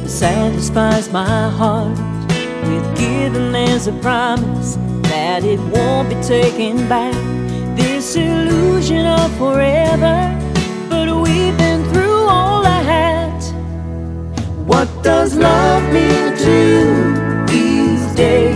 satisfies my heart with giving as a promise that it won't be taken back. This illusion of forever, but we've been through all that. What does love mean to you these days?